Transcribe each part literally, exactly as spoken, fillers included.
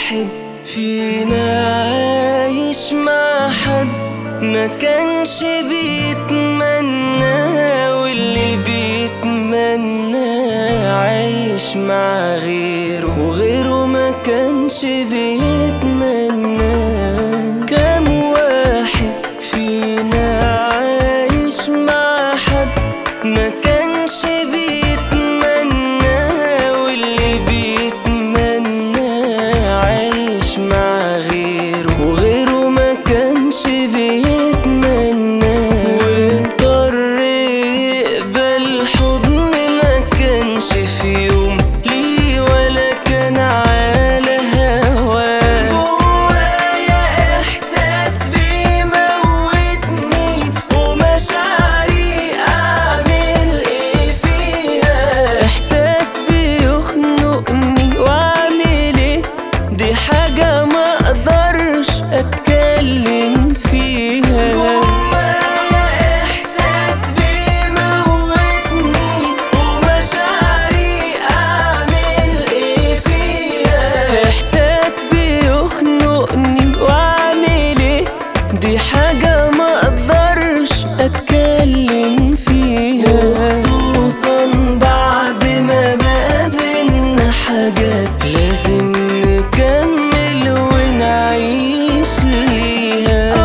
واحد فينا عايش مع حد ما كانش بيتمنى، واللي بيتمنى عايش مع غيره، وغيره ما كانش بيتمنى. كم واحد فينا عايش مع حد ما كانش بيتمنى، واللي بيتمنى عايش مع غيره، وغيره ما كانش بيتمنى. واضطر يقبل حضن ما كانش في يوم ليه ولا كان على هواه. جوايا احساس بيموتني ومشاعري اعمل ايه فيها، احساس بيخنقني واعمل ايه، دي حاجة ما اقدرش اتكلم فيها. جوايا احساس بيموتني ومشاعري اعمل ايه فيها، احساس بيخنقني واعمل ايه، دي حاجة ما اقدرش اتكلم فيها. وخصوصا بعد ما بقى بينا حاجات لازم نكمل ونعيش ليها.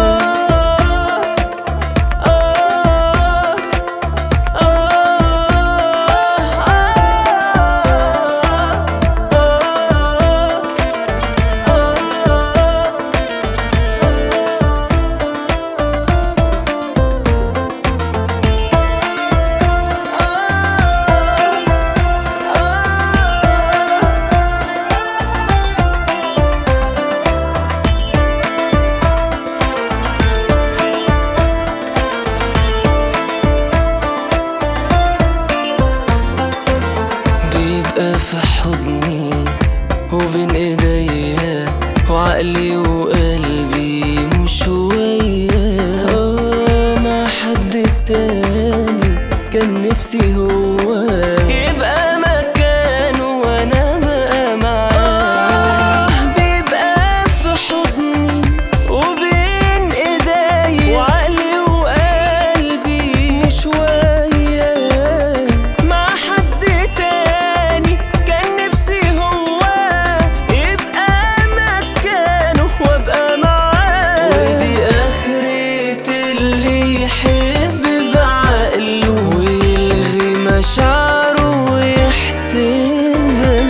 بيبقى في حضني وبين ايديا وعقلي وقلبي مش وياه. آه، مع حد تاني كان نفسي هو يبقى مكانه وانا بقى معاه. بيبقى في حضني وبين ايديا وعقلي وقلبي مش وياه. مع حد تاني كان نفسي هو يبقى مكانه وابقى معاه. ودي اخرة اللي يحب بعقله ويلغي مشاعره ويحسبها.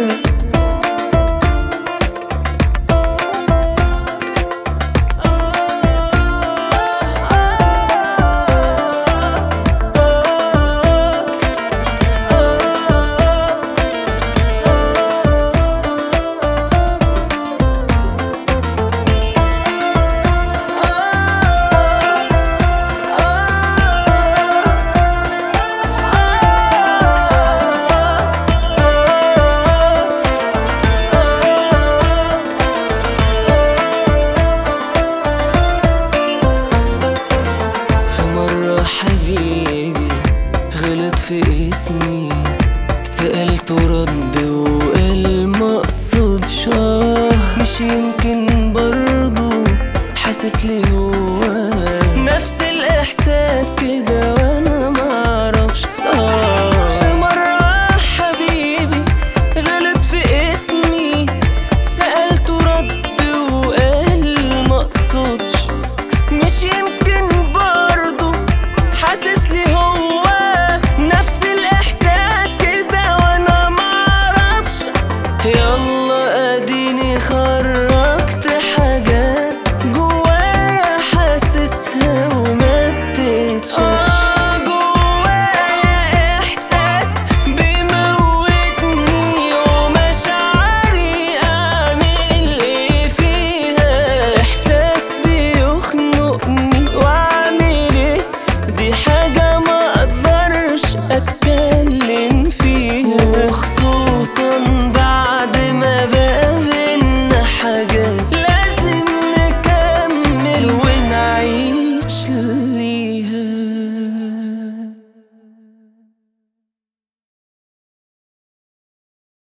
في مرة حبيبي غلط في اسمي، سألته رد وقال مقصود شاه. مش يمكن برضو حاسس ليه هو